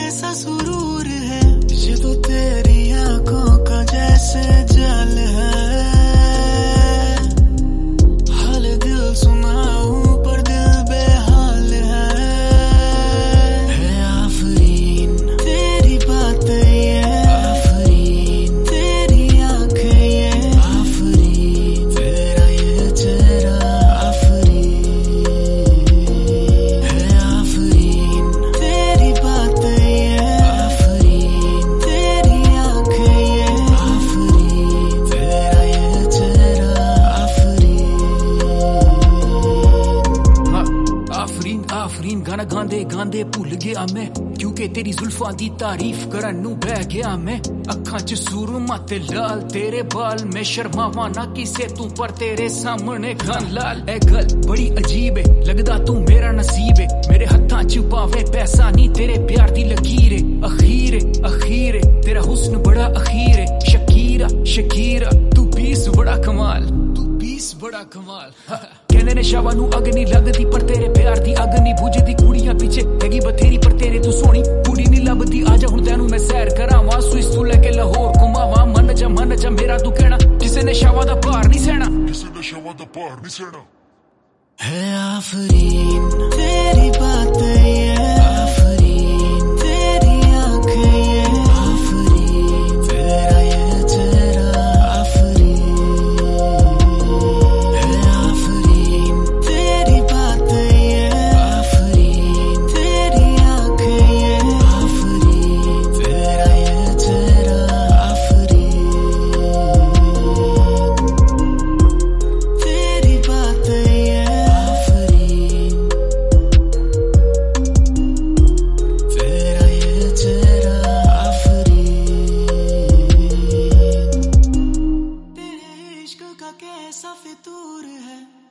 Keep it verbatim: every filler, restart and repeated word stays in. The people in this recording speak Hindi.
कैसा सुरूर है, ये तो तेरी आंखों का जैसे जल है। हाल दिल सुनाऊं पर दिल बेहाल है। है आफरीन तेरी बातें ये, आफरीन तेरी आंखें ये, आफरीन तेरा ये चेहरा, आफरीन है आफरीन तेरी बातें ये, आफरीन तेरी आंखें ये, आफरीन तेरा ये चेहरा, आफरीन। आफरीन आफरीन गाना गांदे गांदे भुल गया मैं, क्योंकि तेरी जुल्फां दी तारीफ करन नू बह गया मैं। अखां च सुरमा ते लाल तेरे बाल, मैं शर्मावां ना किसे तू पर तेरे सामने गन लाल। ए गल बड़ी अजीब है, लगदा तू मेरा नसीब है। मेरे हत्थां च पावे पैसा नी तेरे प्यार दी लकीर है। अखीर है अखीर है तेरा हुस्न बड़ा अखीर है। शकीरा शकीरा तू पीस बड़ा कमाल, तू पीस बड़ा कमाल। कहने ने शावा नू अग नी लगदी पर तेरे प्यार दी अग नी बुझदी। कुड़ियां पीछे हैगी बथेरी पर तेरे तू सोहनी कुड़ी नी लभदी। आजा हुण तैनू मैं सैर करावां, स्विस तू लेके लाहौर घुमावां। मन जा मन जा मेरा तू कहना, किसे ने शावा दा भार नहीं सहना, किसे ने शावा दा भार नहीं सहना। है आफरीन तेरी बातें ये, आफरीन तेरी आंखें ये, आफरीन तेरा ये चेहरा, आफरीन है आफरीन तेरी बातें ये, आफरीन तेरी आंखें ये, आफरीन तेरा ये चेहरा, आफरीन तेरी बातें ये, आफरीन तेरा ये चेहरा, आफरीन। तेरे इश्क का कैसा फितूर है,